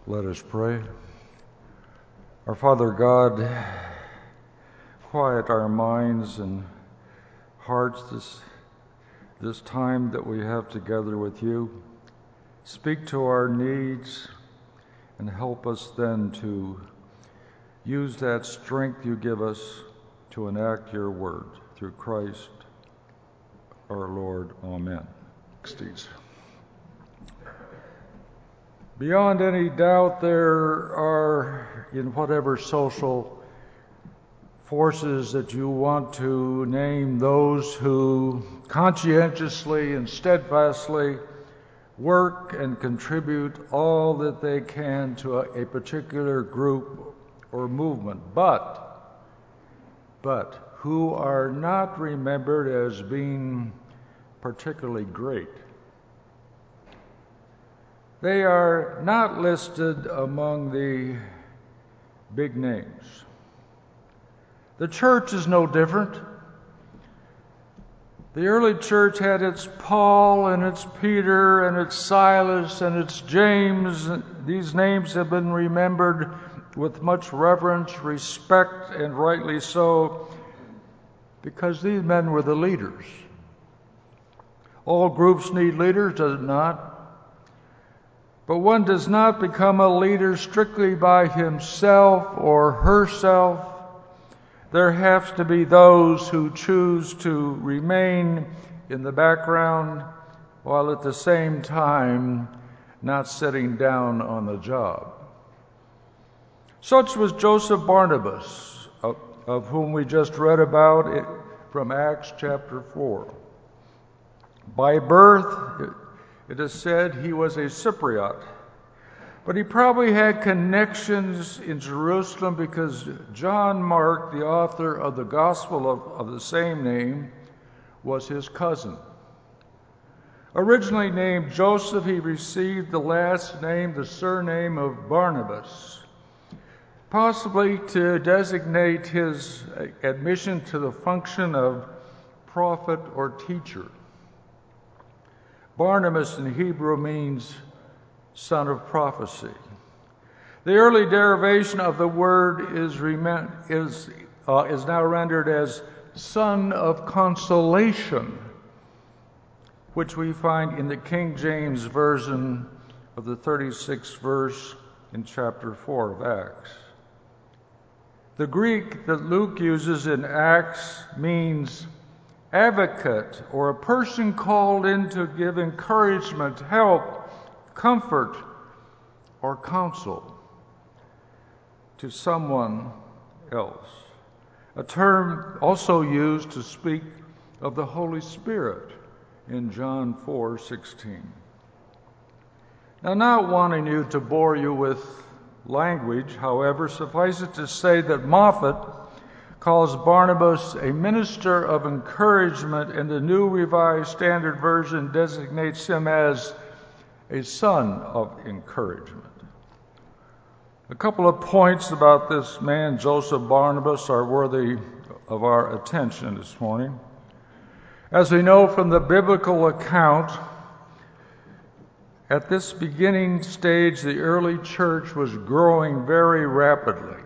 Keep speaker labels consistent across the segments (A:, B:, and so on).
A: Let us pray. Our Father God, quiet our minds and hearts this time that we have together with you. Speak to our needs and help us then to use that strength you give us to enact your word through Christ our Lord. Amen. 60s. Beyond any doubt, there are, in whatever social forces that you want to name, those who conscientiously and steadfastly work and contribute all that they can to a particular group or movement, but who are not remembered as being particularly great. They are not listed among the big names. The church is no different. The early church had its Paul and its Peter and its Silas and its James. These names have been remembered with much reverence, respect, and rightly so, because these men were the leaders. All groups need leaders, does it not? But one does not become a leader strictly by himself or herself. There have to be those who choose to remain in the background while at the same time not sitting down on the job. Such was Joseph Barnabas, of whom we just read about from Acts chapter 4. By birth, it is said he was a Cypriot, but he probably had connections in Jerusalem because John Mark, the author of the Gospel of the same name, was his cousin. Originally named Joseph, he received the last name, the surname of Barnabas, possibly to designate his admission to the function of prophet or teacher. Barnabas in Hebrew means son of prophecy. The early derivation of the word is now rendered as son of consolation, which we find in the King James Version of the 36th verse in chapter 4 of Acts. The Greek that Luke uses in Acts means advocate, or a person called in to give encouragement, help, comfort, or counsel to someone else. A term also used to speak of the Holy Spirit in John 4:16. Now, not wanting you to bore you with language, however, suffice it to say that Moffat calls Barnabas a minister of encouragement, and the New Revised Standard Version designates him as a son of encouragement. A couple of points about this man, Joseph Barnabas, are worthy of our attention this morning. As we know from the biblical account, at this beginning stage, the early church was growing very rapidly,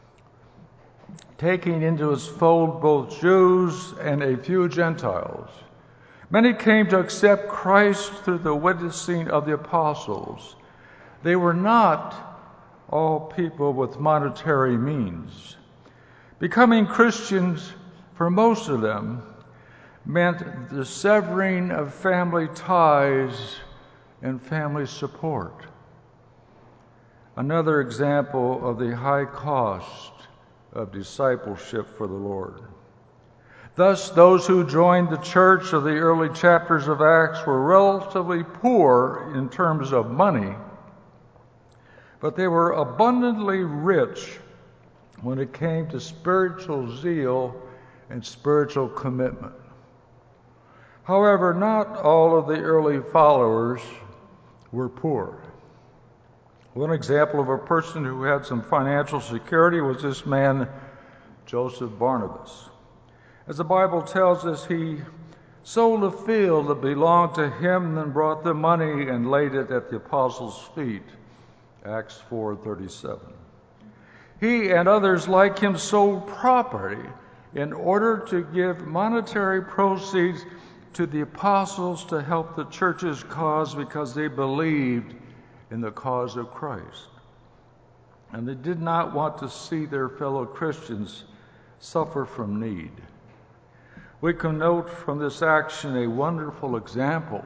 A: taking into its fold both Jews and a few Gentiles. Many came to accept Christ through the witnessing of the apostles. They were not all people with monetary means. Becoming Christians, for most of them, meant the severing of family ties and family support. Another example of the high cost of discipleship for the Lord. Thus, those who joined the church of the early chapters of Acts were relatively poor in terms of money, but they were abundantly rich when it came to spiritual zeal and spiritual commitment. However, not all of the early followers were poor. One example of a person who had some financial security was this man, Joseph Barnabas. As the Bible tells us, he sold a field that belonged to him and brought the money and laid it at the apostles' feet Acts 4:37. He and others like him sold property in order to give monetary proceeds to the apostles to help the church's cause because they believed in the cause of Christ. And they did not want to see their fellow Christians suffer from need. We can note from this action a wonderful example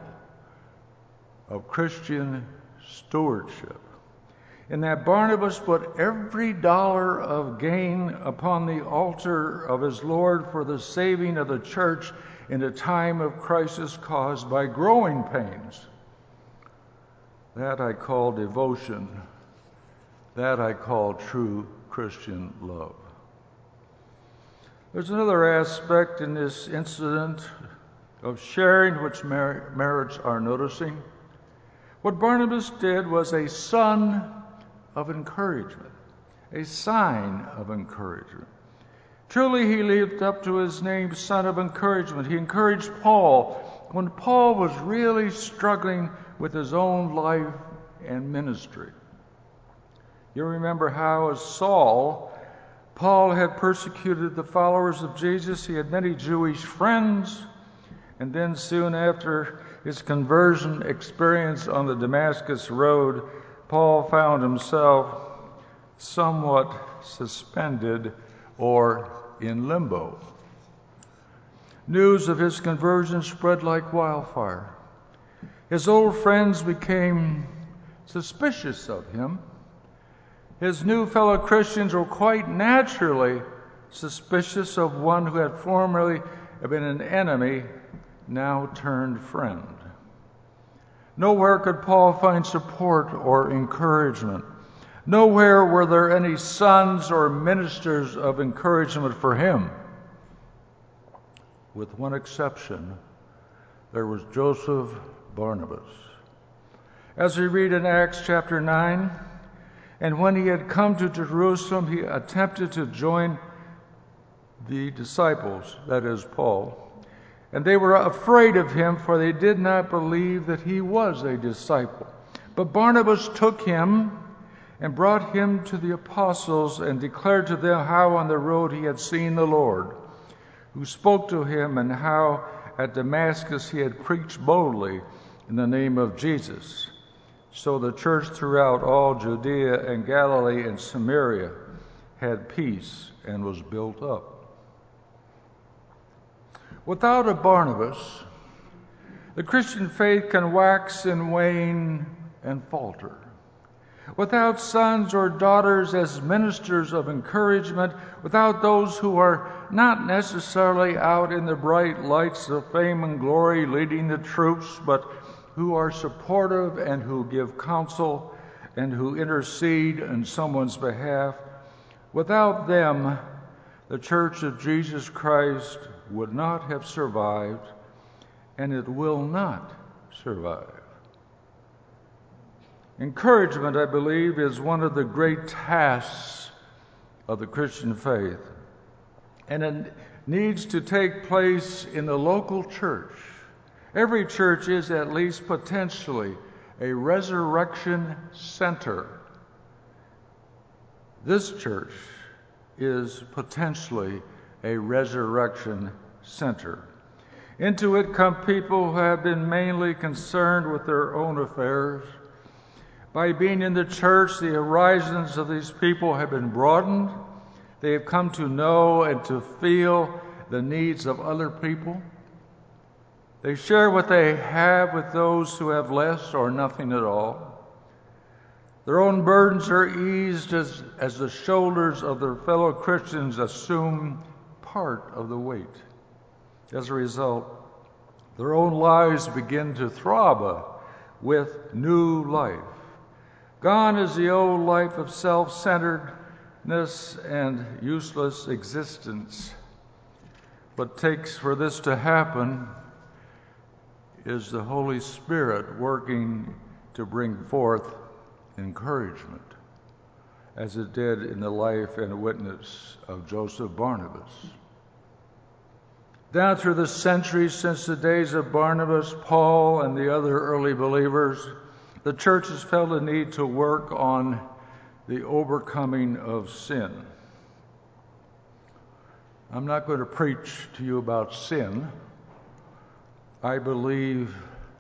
A: of Christian stewardship, in that Barnabas put every dollar of gain upon the altar of his Lord for the saving of the church in a time of crisis caused by growing pains. That I call devotion. That I call true Christian love. There's another aspect in this incident of sharing which merits our noticing. What Barnabas did was a son of encouragement, a sign of encouragement. Truly, he lived up to his name, son of encouragement. He encouraged Paul when Paul was really struggling with his own life and ministry. You remember how, as Saul, Paul had persecuted the followers of Jesus. He had many Jewish friends, and then soon after his conversion experience on the Damascus Road, Paul found himself somewhat suspended or in limbo. News of his conversion spread like wildfire. His old friends became suspicious of him. His new fellow Christians were quite naturally suspicious of one who had formerly been an enemy, now turned friend. Nowhere could Paul find support or encouragement. Nowhere were there any sons or ministers of encouragement for him. With one exception, there was Joseph Barnabas. As we read in Acts chapter 9, and when he had come to Jerusalem, he attempted to join the disciples, that is, Paul. And they were afraid of him, for they did not believe that he was a disciple. But Barnabas took him and brought him to the apostles and declared to them how on the road he had seen the Lord, who spoke to him, and how at Damascus he had preached boldly in the name of Jesus. So the church throughout all Judea and Galilee and Samaria had peace and was built up. Without a Barnabas, the Christian faith can wax and wane and falter. Without sons or daughters as ministers of encouragement, without those who are not necessarily out in the bright lights of fame and glory leading the troops, but who are supportive and who give counsel and who intercede in someone's behalf, without them, the Church of Jesus Christ would not have survived, and it will not survive. Encouragement, I believe, is one of the great tasks of the Christian faith, and it needs to take place in the local church. Every church is at least potentially a resurrection center. This church is potentially a resurrection center. Into it come people who have been mainly concerned with their own affairs. By being in the church, the horizons of these people have been broadened. They have come to know and to feel the needs of other people. They share what they have with those who have less or nothing at all. Their own burdens are eased as the shoulders of their fellow Christians assume part of the weight. As a result, their own lives begin to throb with new life. Gone is the old life of self-centeredness and useless existence. What takes for this to happen is the Holy Spirit working to bring forth encouragement, as it did in the life and witness of Joseph Barnabas. Down through the centuries since the days of Barnabas, Paul, and the other early believers, the church has felt a need to work on the overcoming of sin. I'm not going to preach to you about sin. I believe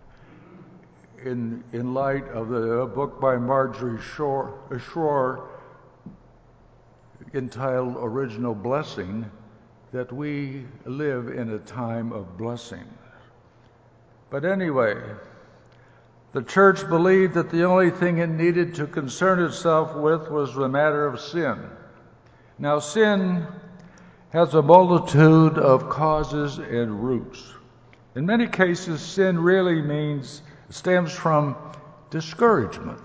A: in light of the book by Marjorie Shore entitled Original Blessing, that we live in a time of blessing. But anyway, the church believed that the only thing it needed to concern itself with was the matter of sin. Now, sin has a multitude of causes and roots. In many cases, sin really stems from discouragement.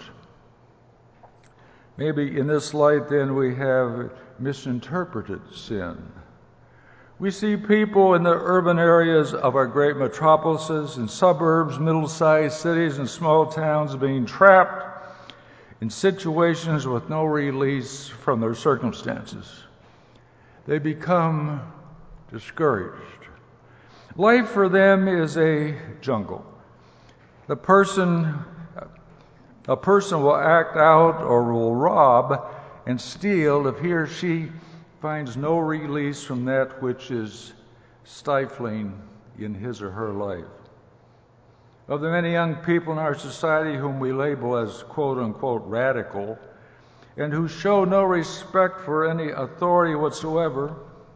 A: Maybe in this light, then, we have misinterpreted sin. We see people in the urban areas of our great metropolises, in suburbs, middle-sized cities, and small towns being trapped in situations with no release from their circumstances. They become discouraged. Life for them is a jungle. A person will act out or will rob and steal if he or she finds no release from that which is stifling in his or her life. Of the many young people in our society whom we label as quote-unquote radical and who show no respect for any authority whatsoever,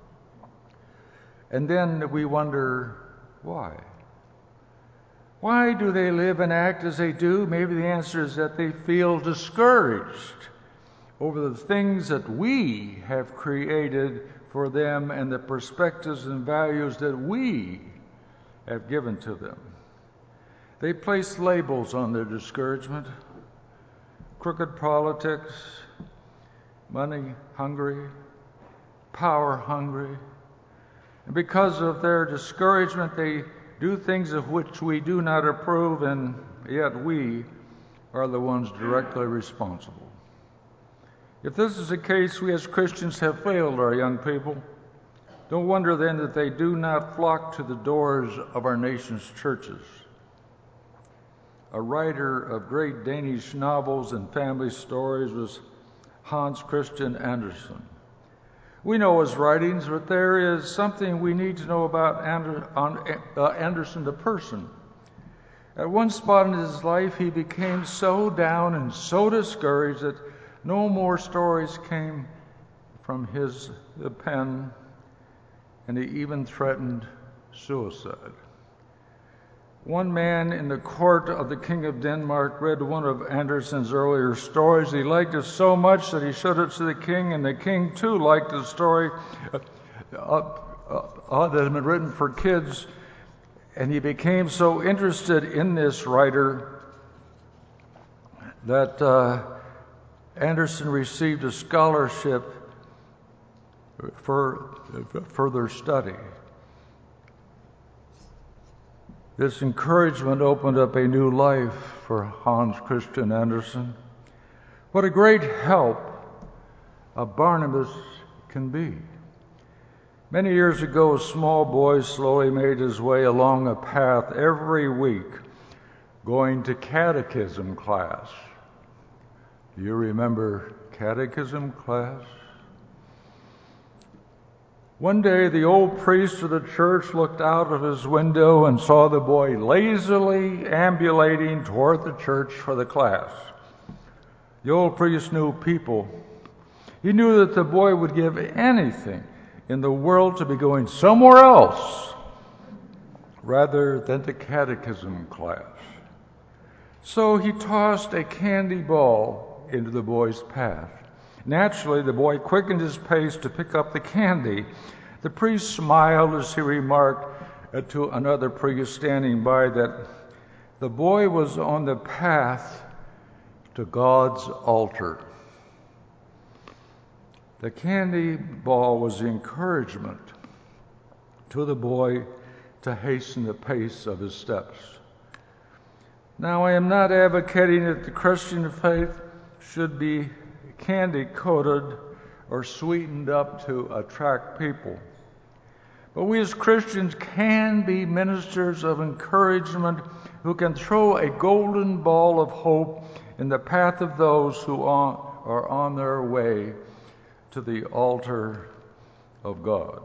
A: and then we wonder why. Why do they live and act as they do? Maybe the answer is that they feel discouraged over the things that we have created for them and the perspectives and values that we have given to them. They place labels on their discouragement: crooked politics, money hungry, power hungry. And because of their discouragement, they do things of which we do not approve, and yet we are the ones directly responsible. If this is the case, we as Christians have failed our young people. Don't wonder then that they do not flock to the doors of our nation's churches. A writer of great Danish novels and family stories was Hans Christian Andersen. We know his writings, but there is something we need to know about Andersen the person. At one spot in his life, he became so down and so discouraged that no more stories came from his pen, and he even threatened suicide. One man in the court of the King of Denmark read one of Andersen's earlier stories. He liked it so much that he showed it to the king, and the king too liked the story that had been written for kids, and he became so interested in this writer that Andersen received a scholarship for further study. This encouragement opened up a new life for Hans Christian Andersen. What a great help a Barnabas can be. Many years ago, a small boy slowly made his way along a path every week, going to catechism class. Do you remember catechism class? One day, the old priest of the church looked out of his window and saw the boy lazily ambulating toward the church for the class. The old priest knew people. He knew that the boy would give anything in the world to be going somewhere else rather than to catechism class. So he tossed a candy ball into the boy's path. Naturally, the boy quickened his pace to pick up the candy. The priest smiled as he remarked to another priest standing by that the boy was on the path to God's altar. The candy ball was the encouragement to the boy to hasten the pace of his steps. Now, I am not advocating that the Christian faith should be candy-coated or sweetened up to attract people. But we as Christians can be ministers of encouragement who can throw a golden ball of hope in the path of those who are on their way to the altar of God.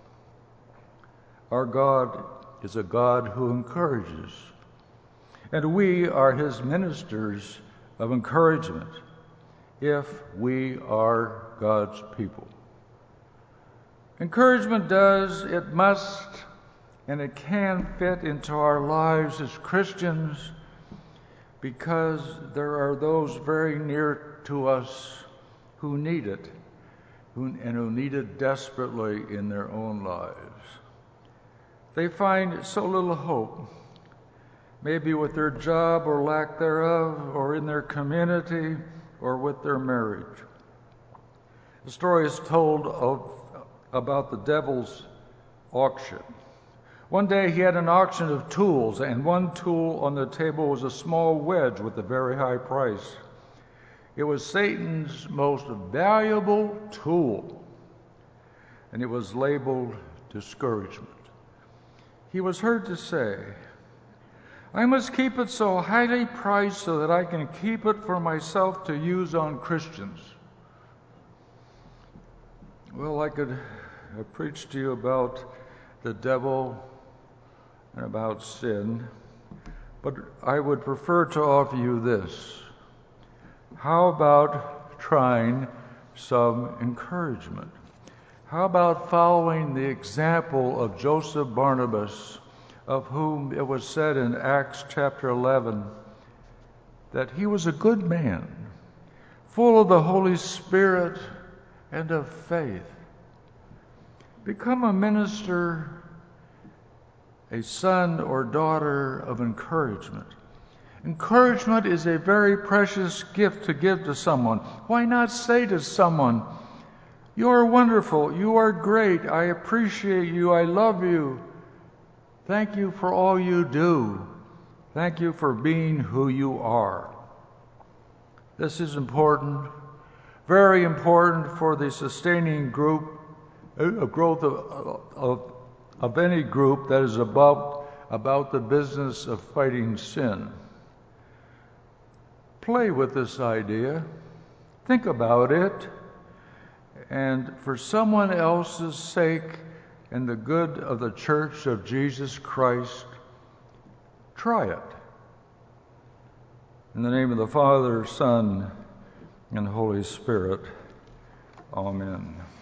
A: Our God is a God who encourages, and we are his ministers of encouragement if we are God's people. Encouragement does, it must, and it can fit into our lives as Christians because there are those very near to us who need it, and who need it desperately in their own lives. They find so little hope, maybe with their job or lack thereof, or in their community, or with their marriage. The story is told about the devil's auction. One day he had an auction of tools, and one tool on the table was a small wedge with a very high price. It was Satan's most valuable tool, and it was labeled discouragement. He was heard to say, "I must keep it so highly priced so that I can keep it for myself to use on Christians." Well, I could preach to you about the devil and about sin, but I would prefer to offer you this. How about trying some encouragement? How about following the example of Joseph Barnabas, of whom it was said in Acts chapter 11 that he was a good man, full of the Holy Spirit and of faith? Become a minister, a son or daughter of encouragement. Encouragement is a very precious gift to give to someone. Why not say to someone, "You are wonderful, you are great, I appreciate you, I love you. Thank you for all you do. Thank you for being who you are." This is important, very important for the sustaining growth of any group that is about the business of fighting sin. Play with this idea. Think about it. And for someone else's sake and the good of the Church of Jesus Christ, try it. In the name of the Father, Son, and Holy Spirit, amen.